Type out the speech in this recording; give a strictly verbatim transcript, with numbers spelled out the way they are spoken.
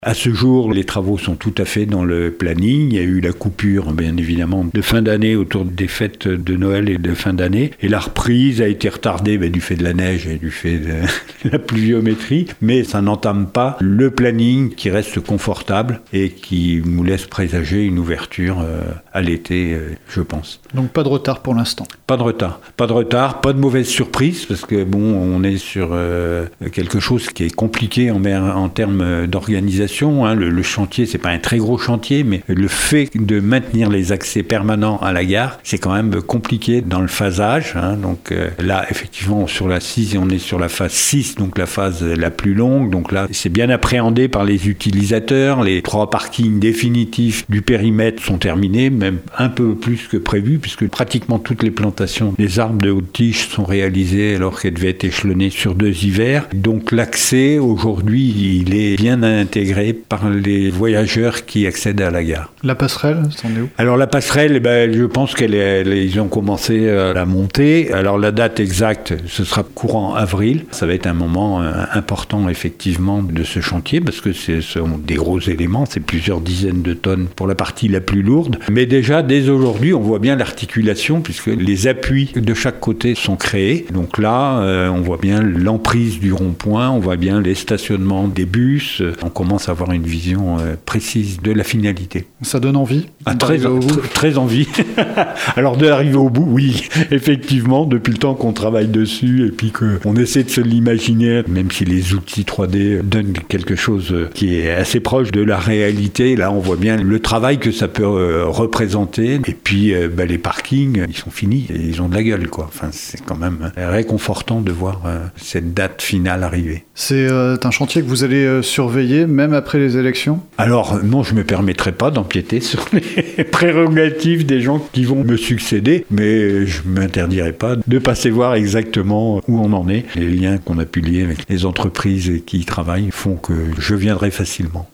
À ce jour, les travaux sont tout à fait dans le planning. Il y a eu la coupure, bien évidemment, de fin d'année autour des fêtes de Noël et de fin d'année. Et la reprise a été retardée ben, du fait de la neige et du fait de la pluviométrie. Mais ça n'entame pas le planning qui reste confortable et qui nous laisse présager une ouverture euh, à l'été, euh, je pense. Donc pas de retard pour l'instant. Pas de retard. Pas de retard, pas de mauvaise surprise parce que bon, on est sur euh, quelque chose qui est compliqué en, en termes d'organisation. Hein, le, le chantier, c'est pas un très gros chantier, mais le fait de maintenir les accès permanents à la gare, c'est quand même compliqué dans le phasage. Hein, donc euh, là, effectivement, sur la six, on est sur la phase six, donc la phase la plus longue. Donc là, c'est bien appréhendé par les utilisateurs. Les trois parkings définitifs du périmètre sont terminés, même un peu plus que prévu, puisque pratiquement toutes les plantations des arbres de haute tige sont réalisées alors qu'elles devaient être échelonnées sur deux hivers. Donc l'accès, aujourd'hui, il est bien intégré par les voyageurs qui accèdent à la gare. La passerelle, c'en est où ? Alors la passerelle, eh ben, je pense qu'ils ont commencé à la monter. Alors la date exacte, ce sera courant avril. Ça va être un moment euh, important effectivement de ce chantier parce que ce sont des gros éléments, c'est plusieurs dizaines de tonnes pour la partie la plus lourde. Mais déjà, dès aujourd'hui, on voit bien l'articulation puisque les appuis de chaque côté sont créés. Donc là, euh, on voit bien l'emprise du rond-point, on voit bien les stationnements des bus. On commence à avoir une vision euh, précise de la finalité. Ça donne envie ah, très, en, très, très envie. Alors de l'arriver au bout, oui, effectivement, depuis le temps qu'on travaille dessus et puis qu'on essaie de se l'imaginer, même si les outils trois D donnent quelque chose qui est assez proche de la réalité, là on voit bien le travail que ça peut euh, représenter. Et puis euh, bah, les parkings, ils sont finis, et ils ont de la gueule, quoi. Enfin, c'est quand même réconfortant de voir euh, cette date finale arriver. C'est euh, un chantier que vous allez euh, surveiller, même après les élections ? Alors non, je ne me permettrai pas d'empiéter sur les prérogatives des gens qui vont me succéder, mais je ne m'interdirai pas de passer voir exactement où on en est. Les liens qu'on a pu lier avec les entreprises qui y travaillent font que je viendrai facilement.